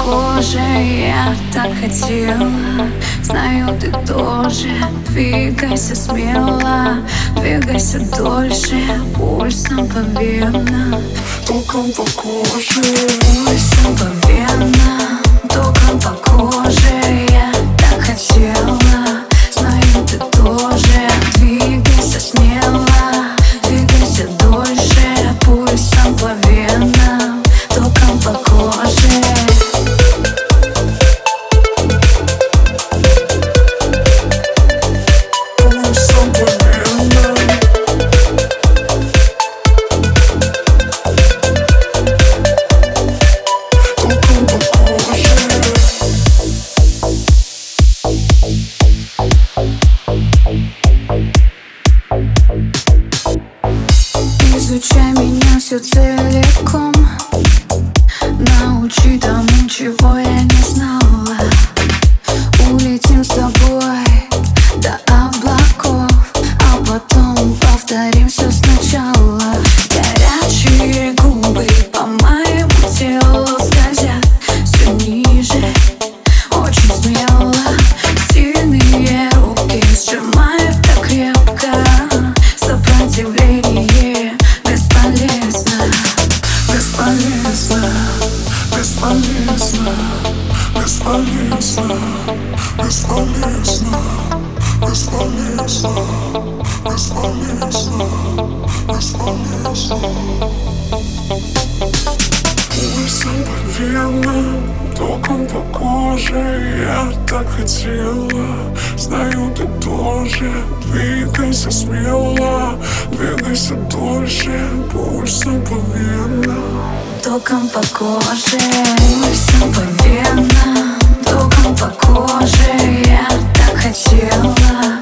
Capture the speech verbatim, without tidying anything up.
коже, я так хотела. Знаю, ты тоже. Двигайся смело, двигайся дольше. Пульсом по венам, током по коже. пульсом по венам, током по коже. Я так хотела. Знаю, ты тоже. Двигайся смело, двигайся дольше. Пульсом по венам, током по коже. Изучай меня всю целиком, научи тому, чего я не знала. Улетим с тобой до облаков, а потом повторим все сначала. Горячие губы по моему телу скользят все ниже, очень смело. Сильные руки сжимают так крепко, сопротивление бесполезно, Бесполезно, бесполезно, бесполезно, бесполезно, бесполезно, бесполезно, бесполезно. Пульсом по венам, током по коже. Я так хотела, знаю, ты тоже. Двигайся смело, двигайся дольше. Пульсом по венам, током по коже. Пульсом по венам, током по коже. Я так хотела.